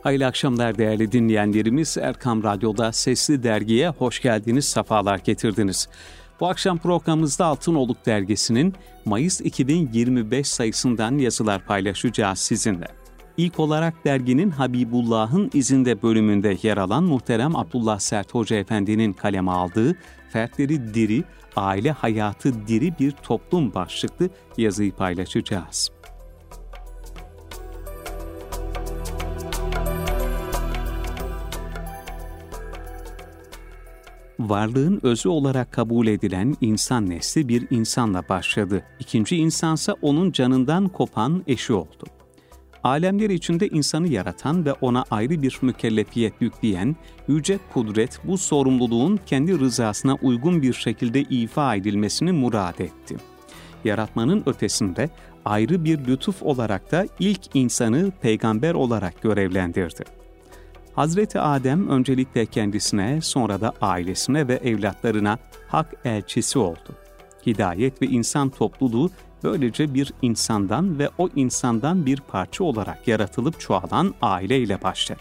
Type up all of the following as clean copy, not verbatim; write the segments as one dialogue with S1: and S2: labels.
S1: Hayırlı akşamlar değerli dinleyenlerimiz. Erkam Radyo'da Sesli Dergi'ye hoş geldiniz, sefalar getirdiniz. Bu akşam programımızda Altınoluk Dergisi'nin Mayıs 2025 sayısından yazılar paylaşacağız sizinle. İlk olarak derginin Habibullah'ın izinde bölümünde yer alan muhterem Abdullah Sert Hoca Efendi'nin kaleme aldığı Fertleri Diri, Aile Hayatı Diri Bir Toplum başlıklı yazıyı paylaşacağız. Varlığın özü olarak kabul edilen insan nesli bir insanla başladı. İkinci insansa onun canından kopan eşi oldu. Alemler içinde insanı yaratan ve ona ayrı bir mükellefiyet yükleyen yüce kudret bu sorumluluğun kendi rızasına uygun bir şekilde ifa edilmesini murad etti. Yaratmanın ötesinde ayrı bir lütuf olarak da ilk insanı peygamber olarak görevlendirdi. Hazreti Adem öncelikle kendisine, sonra da ailesine ve evlatlarına hak elçisi oldu. Hidayet ve insan topluluğu böylece bir insandan ve o insandan bir parça olarak yaratılıp çoğalan aileyle başladı.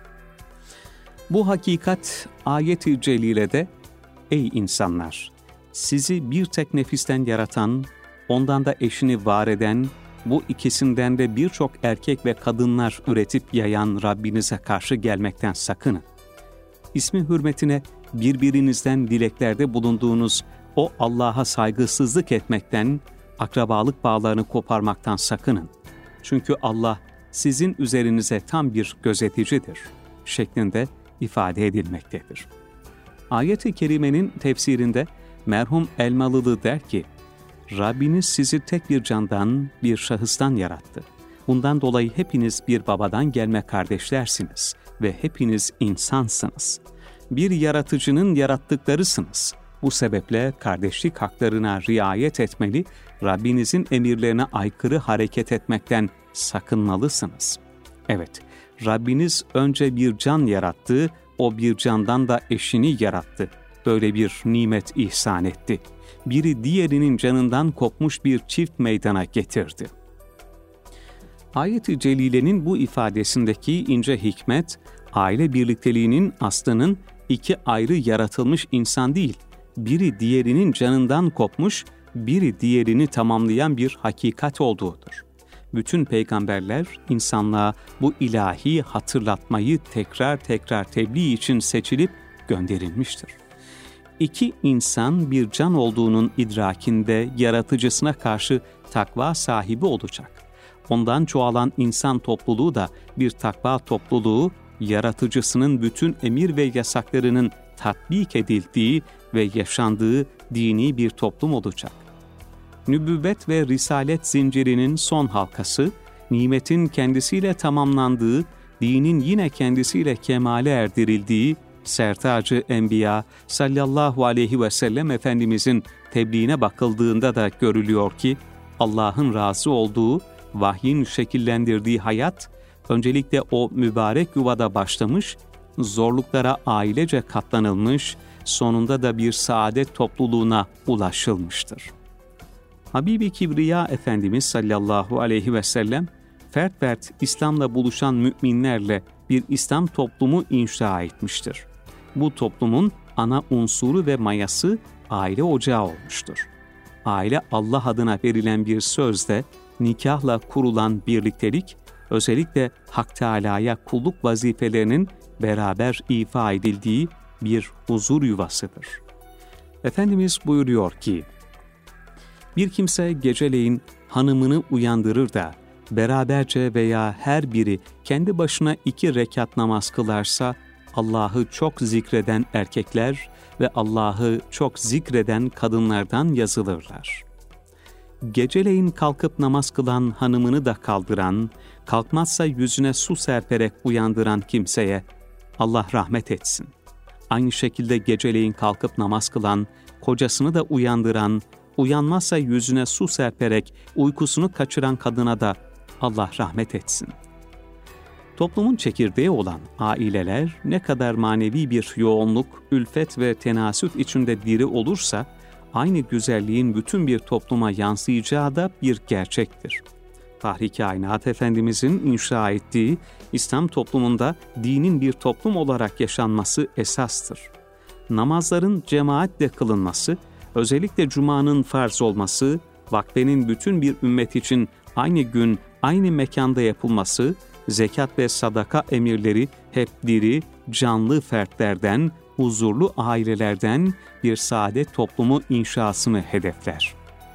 S1: Bu hakikat ayet-i celilede, "Ey insanlar! Sizi bir tek nefisten yaratan, ondan da eşini var eden, bu ikisinden de birçok erkek ve kadınlar üretip yayan Rabbinize karşı gelmekten sakının. İsmi hürmetine birbirinizden dileklerde bulunduğunuz o Allah'a saygısızlık etmekten, akrabalık bağlarını koparmaktan sakının. Çünkü Allah sizin üzerinize tam bir gözeticidir" şeklinde ifade edilmektedir. Ayet-i Kerime'nin tefsirinde merhum Elmalılı der ki, Rabbiniz sizi tek bir candan, bir şahıstan yarattı. Bundan dolayı hepiniz bir babadan gelme kardeşlersiniz ve hepiniz insansınız. Bir yaratıcının yarattıklarısınız. Bu sebeple kardeşlik haklarına riayet etmeli, Rabbinizin emirlerine aykırı hareket etmekten sakınmalısınız. Evet, Rabbiniz önce bir can yarattı, o bir candan da eşini yarattı. Böyle bir nimet ihsan etti. Biri diğerinin canından kopmuş bir çift meydana getirdi. Ayet-i Celile'nin bu ifadesindeki ince hikmet, aile birlikteliğinin aslının iki ayrı yaratılmış insan değil, biri diğerinin canından kopmuş, biri diğerini tamamlayan bir hakikat olduğudur. Bütün peygamberler insanlığa bu ilahi hatırlatmayı tekrar tekrar tebliğ için seçilip gönderilmiştir. İki insan bir can olduğunun idrakinde yaratıcısına karşı takva sahibi olacak. Ondan çoğalan insan topluluğu da bir takva topluluğu, yaratıcısının bütün emir ve yasaklarının tatbik edildiği ve yaşandığı dini bir toplum olacak. Nübüvvet ve risalet zincirinin son halkası, nimetin kendisiyle tamamlandığı, dinin yine kendisiyle kemale erdirildiği, Sertacı Enbiya sallallahu aleyhi ve sellem Efendimizin tebliğine bakıldığında da görülüyor ki, Allah'ın razı olduğu, vahyin şekillendirdiği hayat, öncelikle o mübarek yuvada başlamış, zorluklara ailece katlanılmış, sonunda da bir saadet topluluğuna ulaşılmıştır. Habibi Kibriya Efendimiz sallallahu aleyhi ve sellem, fert fert İslam'la buluşan müminlerle bir İslam toplumu inşa etmiştir. Bu toplumun ana unsuru ve mayası aile ocağı olmuştur. Aile Allah adına verilen bir sözde, nikahla kurulan birliktelik, özellikle Hak Teâlâ'ya kulluk vazifelerinin beraber ifa edildiği bir huzur yuvasıdır. Efendimiz buyuruyor ki, bir kimse geceleyin hanımını uyandırır da, beraberce veya her biri kendi başına 2 rekat namaz kılarsa, Allah'ı çok zikreden erkekler ve Allah'ı çok zikreden kadınlardan yazılırlar. Geceleyin kalkıp namaz kılan hanımını da kaldıran, kalkmazsa yüzüne su serperek uyandıran kimseye Allah rahmet etsin. Aynı şekilde geceleyin kalkıp namaz kılan, kocasını da uyandıran, uyanmazsa yüzüne su serperek uykusunu kaçıran kadına da Allah rahmet etsin. Toplumun çekirdeği olan aileler ne kadar manevi bir yoğunluk, ülfet ve tenasüt içinde diri olursa, aynı güzelliğin bütün bir topluma yansıyacağı da bir gerçektir. Fahri Kainat Efendimizin inşa ettiği İslam toplumunda dinin bir toplum olarak yaşanması esastır. Namazların cemaatle kılınması, özellikle Cuma'nın farz olması, vakfenin bütün bir ümmet için aynı gün, aynı mekanda yapılması, zekat ve sadaka emirleri hep diri, canlı fertlerden, huzurlu ailelerden bir saadet toplumu inşasını hedefler.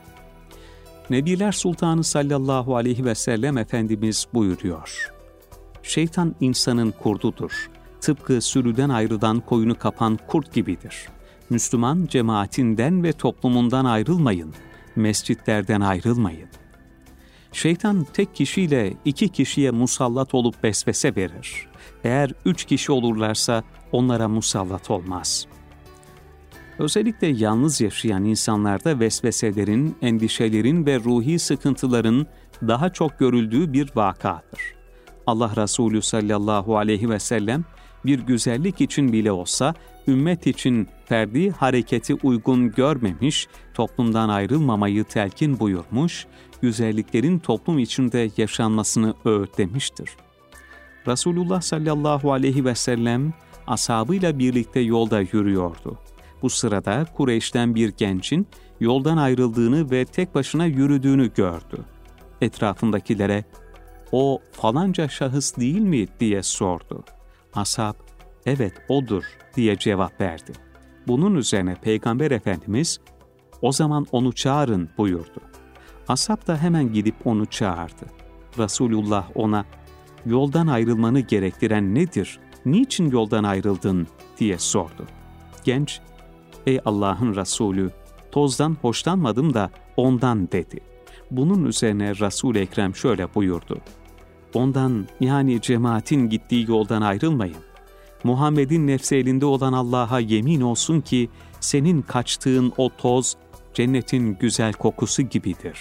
S1: Nebiler Sultanı sallallahu aleyhi ve sellem Efendimiz buyuruyor: Şeytan insanın kurdudur. Tıpkı sürüden ayrılan koyunu kapan kurt gibidir. Müslüman cemaatinden ve toplumundan ayrılmayın, mescitlerden ayrılmayın. Şeytan tek kişiyle 2 kişiye musallat olup vesvese verir. Eğer 3 kişi olurlarsa onlara musallat olmaz. Özellikle yalnız yaşayan insanlarda vesveselerin, endişelerin ve ruhi sıkıntıların daha çok görüldüğü bir vakadır. Allah Resulü sallallahu aleyhi ve sellem bir güzellik için bile olsa ümmet için ferdi hareketi uygun görmemiş, toplumdan ayrılmamayı telkin buyurmuş, güzelliklerin toplum içinde yaşanmasını öğütlemiştir. Resulullah sallallahu aleyhi ve sellem ashabıyla birlikte yolda yürüyordu. Bu sırada Kureyş'ten bir gencin yoldan ayrıldığını ve tek başına yürüdüğünü gördü. Etrafındakilere, "O falanca şahıs değil mi?" diye sordu. Ashab, "Evet odur." diye cevap verdi. Bunun üzerine Peygamber Efendimiz, "O zaman onu çağırın." buyurdu. Ashab da hemen gidip onu çağırdı. Resulullah ona, "Yoldan ayrılmanı gerektiren nedir? Niçin yoldan ayrıldın?" diye sordu. Genç, "Ey Allah'ın Resulü, tozdan hoşlanmadım da ondan." dedi. Bunun üzerine Resul-i Ekrem şöyle buyurdu: "Ondan, yani cemaatin gittiği yoldan ayrılmayın. Muhammed'in nefsi elinde olan Allah'a yemin olsun ki senin kaçtığın o toz cennetin güzel kokusu gibidir."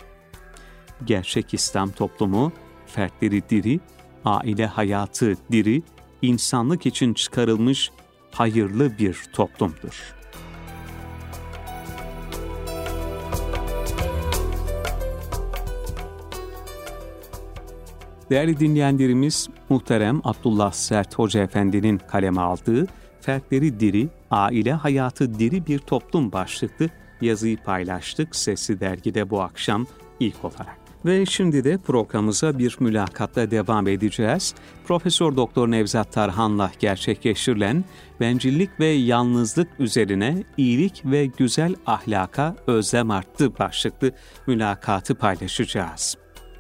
S1: Gerçek İslam toplumu fertleri diri, aile hayatı diri, insanlık için çıkarılmış hayırlı bir toplumdur. Değerli dinleyenlerimiz, muhterem Abdullah Sert Hoca Efendi'nin kaleme aldığı "Fertleri Diri, Aile Hayatı Diri Bir Toplum" başlıklı yazıyı paylaştık Sesli Dergi'de bu akşam ilk olarak. Ve şimdi de programımıza bir mülakatla devam edeceğiz. Profesör Doktor Nevzat Tarhan'la gerçekleştirilen "Bencillik ve Yalnızlık üzerine iyilik ve güzel ahlaka özlem arttı" başlıklı mülakatı paylaşacağız.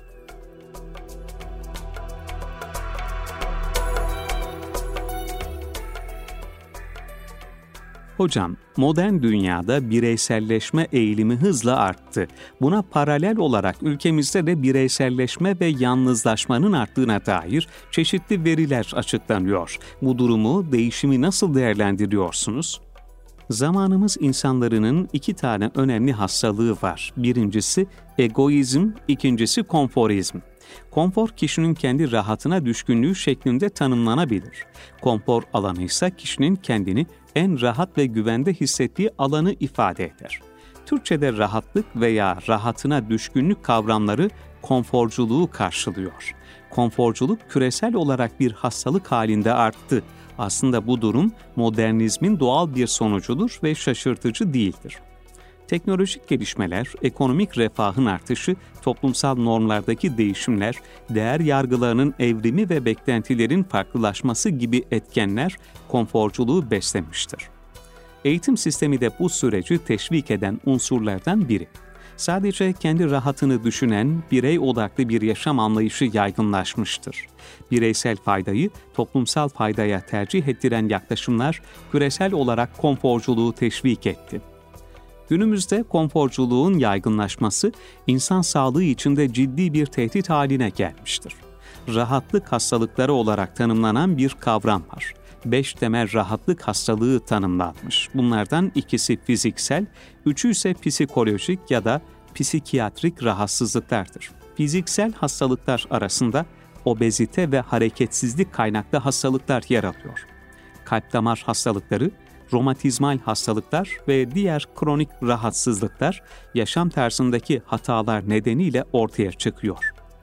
S1: Hocam, modern dünyada bireyselleşme eğilimi hızla arttı. Buna paralel olarak ülkemizde de bireyselleşme ve yalnızlaşmanın arttığına dair çeşitli veriler açıklanıyor. Bu durumu, değişimi nasıl değerlendiriyorsunuz? Zamanımız insanların 2 tane önemli hastalığı var. Birincisi egoizm, ikincisi konforizm. Konfor, kişinin kendi rahatına düşkünlüğü şeklinde tanımlanabilir. Konfor alanı ise kişinin kendini en rahat ve güvende hissettiği alanı ifade eder. Türkçe'de rahatlık veya rahatına düşkünlük kavramları konforculuğu karşılıyor. Konforculuk küresel olarak bir hastalık halinde arttı. Aslında bu durum modernizmin doğal bir sonucudur ve şaşırtıcı değildir. Teknolojik gelişmeler, ekonomik refahın artışı, toplumsal normlardaki değişimler, değer yargılarının evrimi ve beklentilerin farklılaşması gibi etkenler konforculuğu beslemiştir. Eğitim sistemi de bu süreci teşvik eden unsurlardan biri. Sadece kendi rahatını düşünen, birey odaklı bir yaşam anlayışı yaygınlaşmıştır. Bireysel faydayı toplumsal faydaya tercih ettiren yaklaşımlar küresel olarak konforculuğu teşvik etti. Günümüzde konforculuğun yaygınlaşması insan sağlığı için de ciddi bir tehdit haline gelmiştir. Rahatlık hastalıkları olarak tanımlanan bir kavram var. 5 temel rahatlık hastalığı tanımlanmış. Bunlardan 2'si fiziksel, 3'ü ise psikolojik ya da psikiyatrik rahatsızlıklardır. Fiziksel hastalıklar arasında obezite ve hareketsizlik kaynaklı hastalıklar yer alıyor. Kalp damar hastalıkları, romatizmal hastalıklar ve diğer kronik rahatsızlıklar yaşam tarzındaki hatalar nedeniyle ortaya çıkıyor.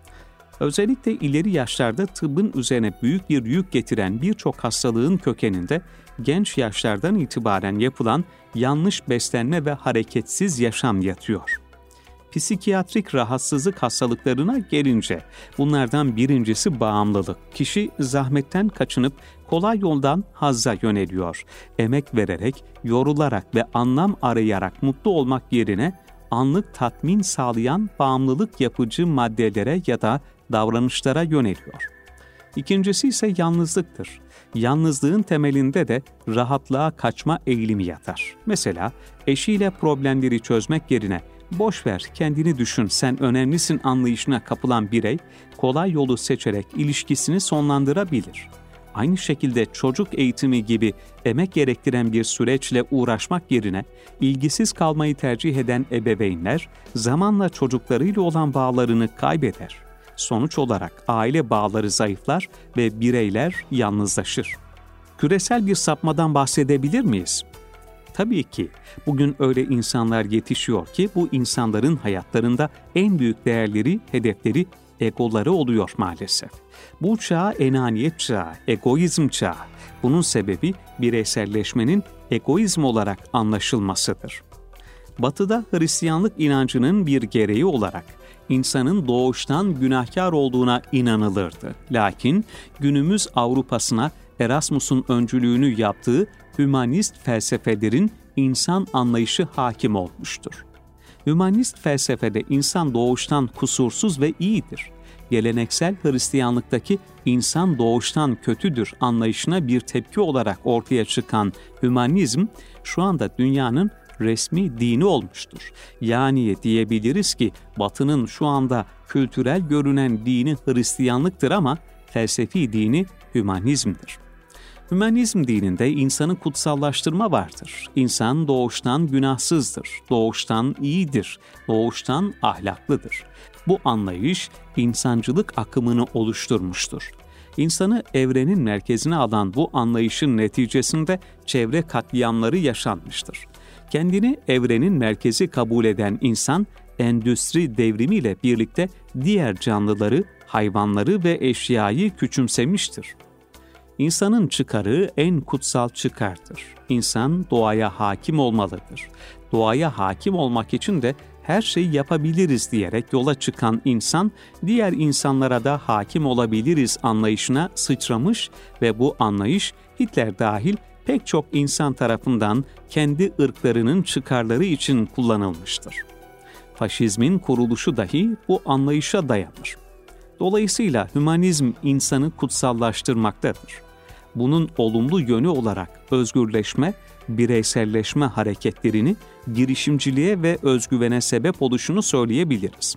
S1: Özellikle ileri yaşlarda tıbbın üzerine büyük bir yük getiren birçok hastalığın kökeninde genç yaşlardan itibaren yapılan yanlış beslenme ve hareketsiz yaşam yatıyor. Psikiyatrik rahatsızlık hastalıklarına gelince bunlardan birincisi bağımlılık. Kişi zahmetten kaçınıp kolay yoldan hazza yöneliyor. Emek vererek, yorularak ve anlam arayarak mutlu olmak yerine anlık tatmin sağlayan bağımlılık yapıcı maddelere ya da davranışlara yöneliyor. İkincisi ise yalnızlıktır. Yalnızlığın temelinde de rahatlığa kaçma eğilimi yatar. Mesela eşiyle problemleri çözmek yerine "boş ver, kendini düşün, sen önemlisin" anlayışına kapılan birey kolay yolu seçerek ilişkisini sonlandırabilir. Aynı şekilde çocuk eğitimi gibi emek gerektiren bir süreçle uğraşmak yerine ilgisiz kalmayı tercih eden ebeveynler zamanla çocuklarıyla olan bağlarını kaybeder. Sonuç olarak aile bağları zayıflar ve bireyler yalnızlaşır. Küresel bir sapmadan bahsedebilir miyiz? Tabii ki bugün öyle insanlar yetişiyor ki bu insanların hayatlarında en büyük değerleri, hedefleri, egoları oluyor maalesef. Bu çağ enaniyet çağı, egoizm çağı. Bunun sebebi bireyselleşmenin egoizm olarak anlaşılmasıdır. Batı'da Hristiyanlık inancının bir gereği olarak insanın doğuştan günahkar olduğuna inanılırdı. Lakin günümüz Avrupa'sına Erasmus'un öncülüğünü yaptığı hümanist felsefelerin insan anlayışı hakim olmuştur. Hümanist felsefede insan doğuştan kusursuz ve iyidir. Geleneksel Hristiyanlıktaki insan doğuştan kötüdür anlayışına bir tepki olarak ortaya çıkan hümanizm şu anda dünyanın resmi dini olmuştur. Yani diyebiliriz ki Batı'nın şu anda kültürel görünen dini Hristiyanlıktır ama felsefi dini hümanizmdir. Hümanizm dininde insanı kutsallaştırma vardır. İnsan doğuştan günahsızdır, doğuştan iyidir, doğuştan ahlaklıdır. Bu anlayış insancılık akımını oluşturmuştur. İnsanı evrenin merkezine alan bu anlayışın neticesinde çevre katliamları yaşanmıştır. Kendini evrenin merkezi kabul eden insan, endüstri devrimiyle birlikte diğer canlıları, hayvanları ve eşyayı küçümsemiştir. İnsanın çıkarı en kutsal çıkardır. İnsan doğaya hakim olmalıdır. Doğaya hakim olmak için de her şeyi yapabiliriz diyerek yola çıkan insan, diğer insanlara da hakim olabiliriz anlayışına sıçramış ve bu anlayış Hitler dahil pek çok insan tarafından kendi ırklarının çıkarları için kullanılmıştır. Faşizmin kuruluşu dahi bu anlayışa dayanır. Dolayısıyla hümanizm insanı kutsallaştırmaktadır. Bunun olumlu yönü olarak özgürleşme, bireyselleşme hareketlerini girişimciliğe ve özgüvene sebep oluşunu söyleyebiliriz.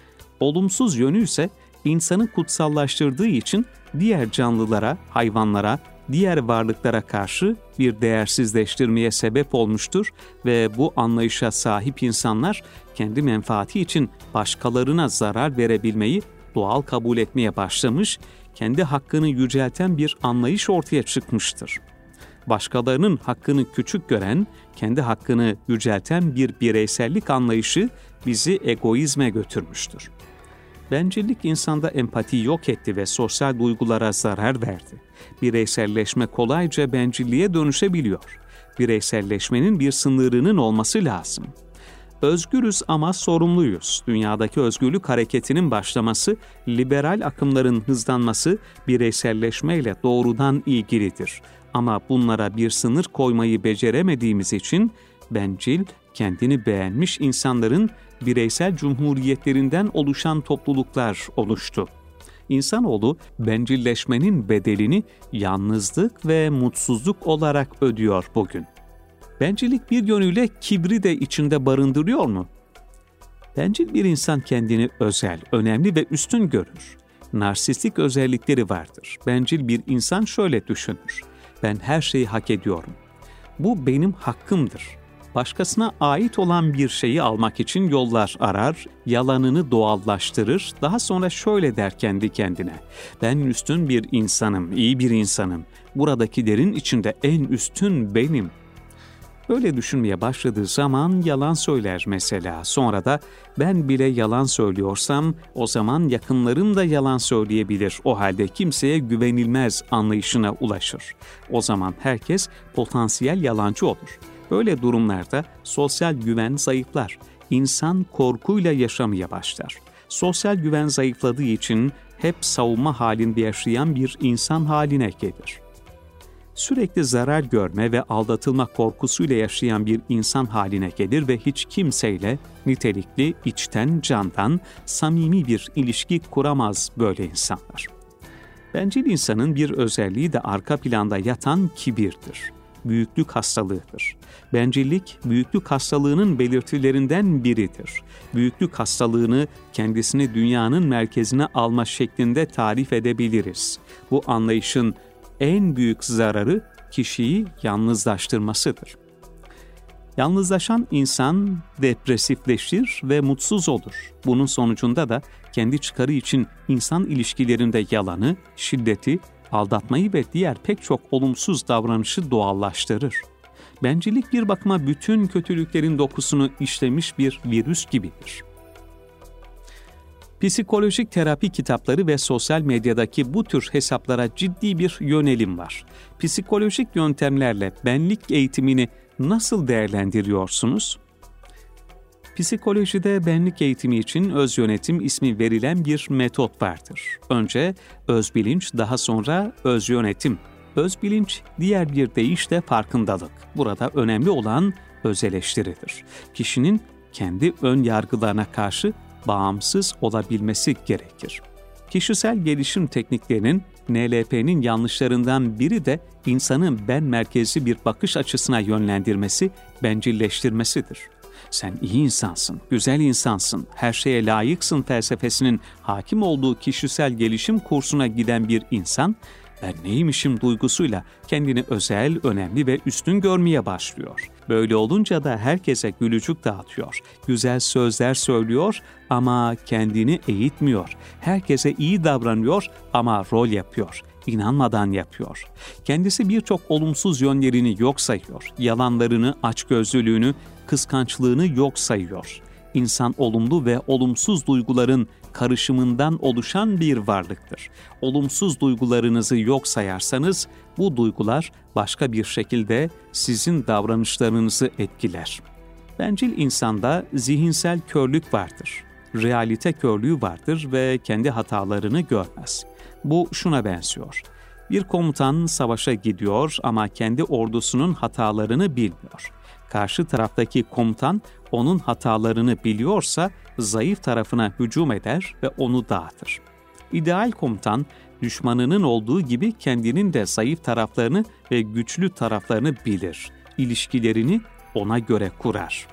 S1: Olumsuz yönü ise insanı kutsallaştırdığı için diğer canlılara, hayvanlara, diğer varlıklara karşı bir değersizleştirmeye sebep olmuştur ve bu anlayışa sahip insanlar kendi menfaati için başkalarına zarar verebilmeyi doğal kabul etmeye başlamış, kendi hakkını yücelten bir anlayış ortaya çıkmıştır. Başkalarının hakkını küçük gören, kendi hakkını yücelten bir bireysellik anlayışı bizi egoizme götürmüştür. Bencillik insanda empatiyi yok etti ve sosyal duygulara zarar verdi. Bireyselleşme kolayca bencilliğe dönüşebiliyor. Bireyselleşmenin bir sınırının olması lazım. Özgürüz ama sorumluyuz. Dünyadaki özgürlük hareketinin başlaması, liberal akımların hızlanması bireyselleşmeyle doğrudan ilgilidir. Ama bunlara bir sınır koymayı beceremediğimiz için bencil, kendini beğenmiş insanların bireysel cumhuriyetlerinden oluşan topluluklar oluştu. İnsanoğlu bencilleşmenin bedelini yalnızlık ve mutsuzluk olarak ödüyor bugün. Bencillik bir yönüyle kibri de içinde barındırıyor mu? Bencil bir insan kendini özel, önemli ve üstün görür. Narsistik özellikleri vardır. Bencil bir insan şöyle düşünür: ben her şeyi hak ediyorum. Bu benim hakkımdır. Başkasına ait olan bir şeyi almak için yollar arar, yalanını doğallaştırır, daha sonra şöyle der kendi kendine: ben üstün bir insanım, iyi bir insanım. Buradakilerin içinde en üstün benim. Böyle düşünmeye başladığı zaman yalan söyler mesela. Sonra da ben bile yalan söylüyorsam o zaman yakınlarım da yalan söyleyebilir. O halde kimseye güvenilmez anlayışına ulaşır. O zaman herkes potansiyel yalancı olur. Böyle durumlarda sosyal güven zayıflar. İnsan korkuyla yaşamaya başlar. Sosyal güven zayıfladığı için hep savunma halinde yaşayan bir insan haline gelir. Sürekli zarar görme ve aldatılma korkusuyla yaşayan bir insan haline gelir ve hiç kimseyle nitelikli, içten, candan, samimi bir ilişki kuramaz böyle insanlar. Bencil insanın bir özelliği de arka planda yatan kibirdir. Büyüklük hastalığıdır. Bencillik, büyüklük hastalığının belirtilerinden biridir. Büyüklük hastalığını kendisini dünyanın merkezine alma şeklinde tarif edebiliriz. Bu anlayışın en büyük zararı kişiyi yalnızlaştırmasıdır. Yalnızlaşan insan depresifleşir ve mutsuz olur. Bunun sonucunda da kendi çıkarı için insan ilişkilerinde yalanı, şiddeti, aldatmayı ve diğer pek çok olumsuz davranışı doğallaştırır. Bencillik bir bakıma bütün kötülüklerin dokusunu işlemiş bir virüs gibidir. Psikolojik terapi kitapları ve sosyal medyadaki bu tür hesaplara ciddi bir yönelim var. Psikolojik yöntemlerle benlik eğitimini nasıl değerlendiriyorsunuz? Psikolojide benlik eğitimi için öz yönetim ismi verilen bir metot vardır. Önce öz bilinç, daha sonra öz yönetim. Öz bilinç, diğer bir deyişle farkındalık. Burada önemli olan öz eleştiridir. Kişinin kendi ön yargılarına karşı bağımsız olabilmesi gerekir. Kişisel gelişim tekniklerinin NLP'nin yanlışlarından biri de insanın ben merkezli bir bakış açısına yönlendirmesi, bencilleştirmesidir. Sen iyi insansın, güzel insansın, her şeye layıksın felsefesinin hakim olduğu kişisel gelişim kursuna giden bir insan, ben neymişim duygusuyla kendini özel, önemli ve üstün görmeye başlıyor. Böyle olunca da herkese gülücük dağıtıyor, güzel sözler söylüyor ama kendini eğitmiyor. Herkese iyi davranıyor ama rol yapıyor, inanmadan yapıyor. Kendisi birçok olumsuz yönlerini yok sayıyor, yalanlarını, açgözlülüğünü, kıskançlığını yok sayıyor. İnsan olumlu ve olumsuz duyguların karışımından oluşan bir varlıktır. Olumsuz duygularınızı yok sayarsanız bu duygular başka bir şekilde sizin davranışlarınızı etkiler. Bencil insanda zihinsel körlük vardır. Realite körlüğü vardır ve kendi hatalarını görmez. Bu şuna benziyor. Bir komutan savaşa gidiyor ama kendi ordusunun hatalarını bilmiyor. Karşı taraftaki komutan onun hatalarını biliyorsa zayıf tarafına hücum eder ve onu dağıtır. İdeal komutan düşmanının olduğu gibi kendinin de zayıf taraflarını ve güçlü taraflarını bilir. İlişkilerini ona göre kurar.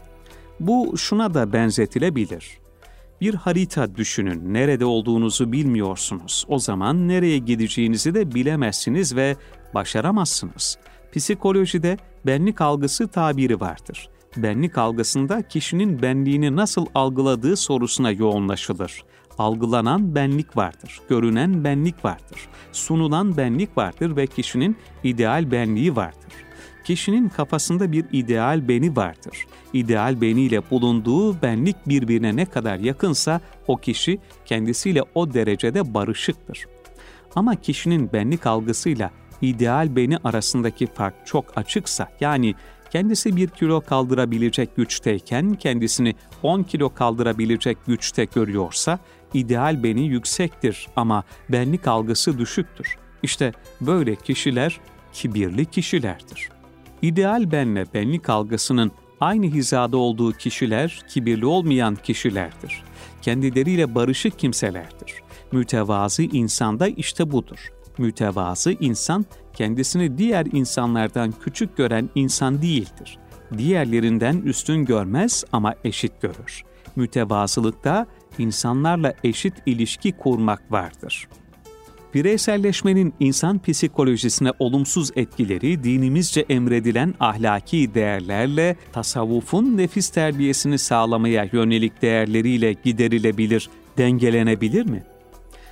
S1: Bu şuna da benzetilebilir. Bir harita düşünün, nerede olduğunuzu bilmiyorsunuz. O zaman nereye gideceğinizi de bilemezsiniz ve başaramazsınız. Psikolojide benlik algısı tabiri vardır. Benlik algısında kişinin benliğini nasıl algıladığı sorusuna yoğunlaşılır. Algılanan benlik vardır, görünen benlik vardır, sunulan benlik vardır ve kişinin ideal benliği vardır. Kişinin kafasında bir ideal beni vardır. İdeal beniyle bulunduğu benlik birbirine ne kadar yakınsa o kişi kendisiyle o derecede barışıktır. Ama kişinin benlik algısıyla ideal beni arasındaki fark çok açıksa, yani kendisi 1 kilo kaldırabilecek güçteyken kendisini 10 kilo kaldırabilecek güçte görüyorsa, ideal beni yüksektir ama benlik algısı düşüktür. İşte böyle kişiler kibirli kişilerdir. İdeal benle benlik algısının aynı hizada olduğu kişiler kibirli olmayan kişilerdir. Kendileriyle barışık kimselerdir. Mütevazı insanda işte budur. Mütevazı insan, kendisini diğer insanlardan küçük gören insan değildir. Diğerlerinden üstün görmez ama eşit görür. Mütevazılıkta insanlarla eşit ilişki kurmak vardır. Bireyselleşmenin insan psikolojisine olumsuz etkileri dinimizce emredilen ahlaki değerlerle, tasavvufun nefis terbiyesini sağlamaya yönelik değerleriyle giderilebilir, dengelenebilir mi?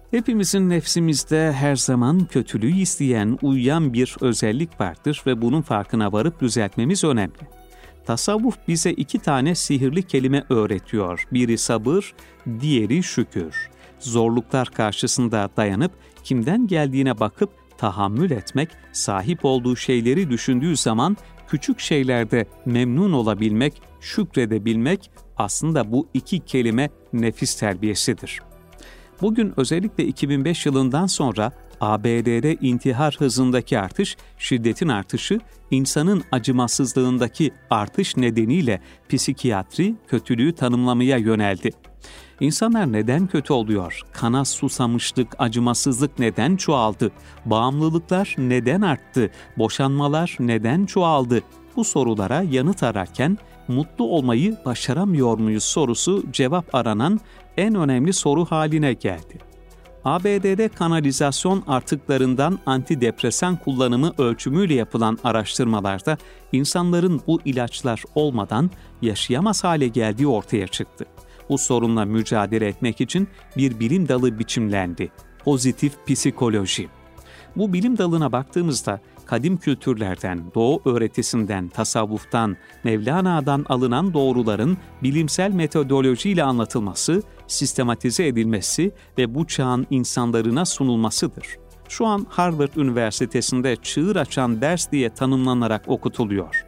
S1: Hepimizin nefsimizde her zaman kötülüğü isteyen, uyuyan bir özellik vardır ve bunun farkına varıp düzeltmemiz önemli. Tasavvuf bize 2 tane sihirli kelime öğretiyor. Biri sabır, diğeri şükür. Zorluklar karşısında dayanıp kimden geldiğine bakıp tahammül etmek, sahip olduğu şeyleri düşündüğü zaman küçük şeylerde memnun olabilmek, şükredebilmek, aslında bu 2 kelime nefis terbiyesidir. Bugün özellikle 2005 yılından sonra ABD'de intihar hızındaki artış, şiddetin artışı, insanın acımasızlığındaki artış nedeniyle psikiyatri kötülüğü tanımlamaya yöneldi. İnsanlar neden kötü oluyor? Kana susamışlık, acımasızlık neden çoğaldı? Bağımlılıklar neden arttı? Boşanmalar neden çoğaldı? Bu sorulara yanıt ararken mutlu olmayı başaramıyor muyuz sorusu cevap aranan en önemli soru haline geldi. ABD'de kanalizasyon artıklarından antidepresan kullanımı ölçümüyle yapılan araştırmalarda insanların bu ilaçlar olmadan yaşayamaz hale geldiği ortaya çıktı. Bu sorunla mücadele etmek için bir bilim dalı biçimlendi. Pozitif psikoloji. Bu bilim dalına baktığımızda kadim kültürlerden, Doğu öğretisinden, tasavvuftan, Mevlana'dan alınan doğruların bilimsel metodolojiyle anlatılması, sistematize edilmesi ve bu çağın insanlarına sunulmasıdır. Şu an Harvard Üniversitesi'nde çığır açan ders diye tanımlanarak okutuluyor.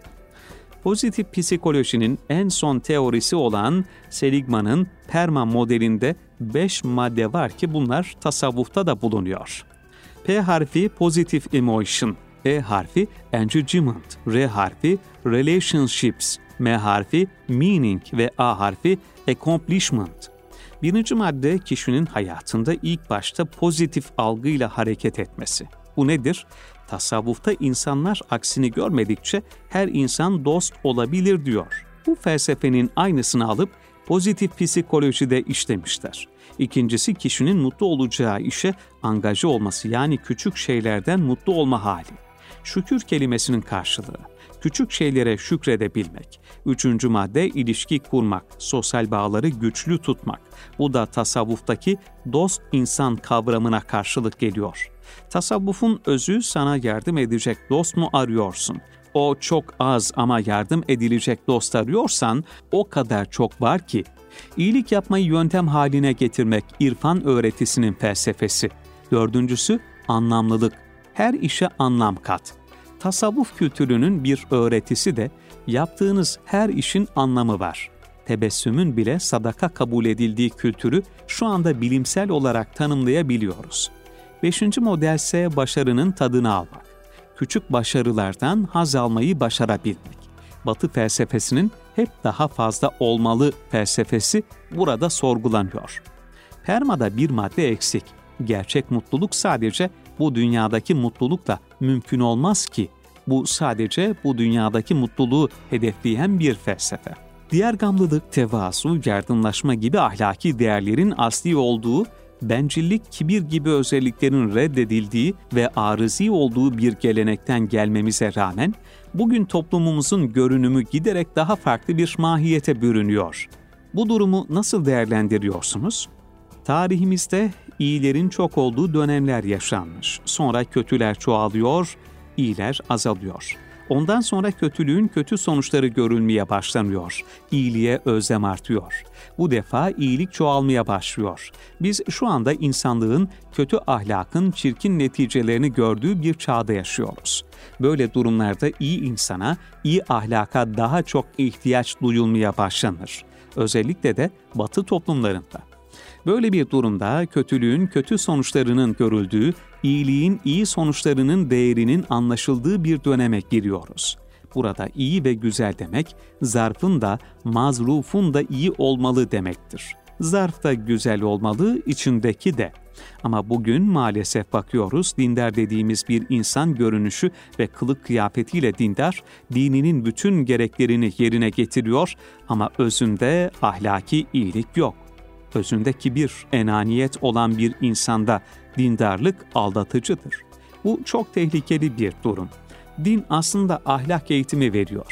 S1: Pozitif psikolojinin en son teorisi olan Seligman'ın PERMA modelinde 5 madde var ki bunlar tasavvufta da bulunuyor. P harfi Positive Emotion, E harfi Engagement, R harfi Relationships, M harfi Meaning ve A harfi Accomplishment. Birinci madde kişinin hayatında ilk başta pozitif algıyla hareket etmesi. Bu nedir? Tasavvufta insanlar aksini görmedikçe her insan dost olabilir diyor. Bu felsefenin aynısını alıp pozitif psikolojide işlemişler. İkincisi kişinin mutlu olacağı işe angaje olması, yani küçük şeylerden mutlu olma hali. Şükür kelimesinin karşılığı. Küçük şeylere şükredebilmek. Üçüncü madde ilişki kurmak, sosyal bağları güçlü tutmak. Bu da tasavvuftaki dost insan kavramına karşılık geliyor. Tasavvufun özü sana yardım edecek dost mu arıyorsun? O çok az ama yardım edilecek dost arıyorsan o kadar çok var ki. İyilik yapmayı yöntem haline getirmek irfan öğretisinin felsefesi. Dördüncüsü anlamlılık. Her işe anlam kat. Tasavvuf kültürünün bir öğretisi de yaptığınız her işin anlamı var. Tebessümün bile sadaka kabul edildiği kültürü şu anda bilimsel olarak tanımlayabiliyoruz. 5. model ise başarının tadını almak. Küçük başarılardan haz almayı başarabilmek. Batı felsefesinin hep daha fazla olmalı felsefesi burada sorgulanıyor. PERMA'da bir madde eksik. Gerçek mutluluk sadece bu dünyadaki mutlulukla mümkün olmaz ki. Bu sadece bu dünyadaki mutluluğu hedefleyen bir felsefe. Diğergamlılık, tevazu, yardımlaşma gibi ahlaki değerlerin asli olduğu, bencillik, kibir gibi özelliklerin reddedildiği ve arızi olduğu bir gelenekten gelmemize rağmen, bugün toplumumuzun görünümü giderek daha farklı bir mahiyete bürünüyor. Bu durumu nasıl değerlendiriyorsunuz? Tarihimizde iyilerin çok olduğu dönemler yaşanmış. Sonra kötüler çoğalıyor, iyiler azalıyor. Ondan sonra kötülüğün kötü sonuçları görülmeye başlanıyor. İyiliğe özlem artıyor. Bu defa iyilik çoğalmaya başlıyor. Biz şu anda insanlığın kötü ahlakın çirkin neticelerini gördüğü bir çağda yaşıyoruz. Böyle durumlarda iyi insana, iyi ahlaka daha çok ihtiyaç duyulmaya başlanır. Özellikle de Batı toplumlarında. Böyle bir durumda kötülüğün kötü sonuçlarının görüldüğü, iyiliğin iyi sonuçlarının değerinin anlaşıldığı bir döneme giriyoruz. Burada iyi ve güzel demek, zarfın da mazrufun da iyi olmalı demektir. Zarf da güzel olmalı, içindeki de. Ama bugün maalesef bakıyoruz, dindar dediğimiz bir insan görünüşü ve kılık kıyafetiyle dindar, dininin bütün gereklerini yerine getiriyor ama özünde ahlaki iyilik yok. Özünde kibir, enaniyet olan bir insanda dindarlık aldatıcıdır. Bu çok tehlikeli bir durum. Din aslında ahlak eğitimi veriyor.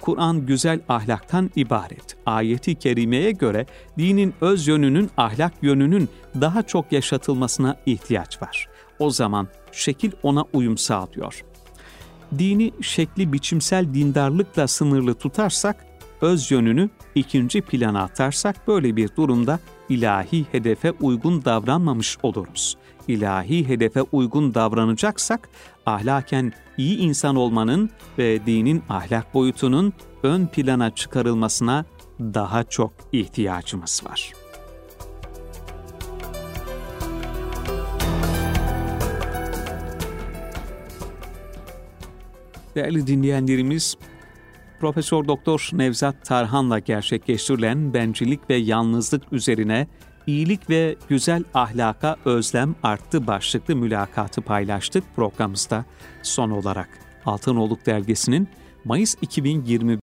S1: Kur'an güzel ahlaktan ibaret. Ayeti kerimeye göre dinin öz yönünün, ahlak yönünün daha çok yaşatılmasına ihtiyaç var. O zaman şekil ona uyum sağlıyor. Dini şekli biçimsel dindarlıkla sınırlı tutarsak, öz yönünü ikinci plana atarsak böyle bir durumda ilahi hedefe uygun davranmamış oluruz. İlahi hedefe uygun davranacaksak, ahlaken iyi insan olmanın ve dinin ahlak boyutunun ön plana çıkarılmasına daha çok ihtiyacımız var. Değerli dinleyenlerimiz, Profesör Doktor Nevzat Tarhan'la gerçekleştirilen bencillik ve yalnızlık üzerine iyilik ve güzel ahlaka özlem arttı başlıklı mülakatı paylaştık programımızda. Son olarak Altınoluk Dergisi'nin Mayıs 2020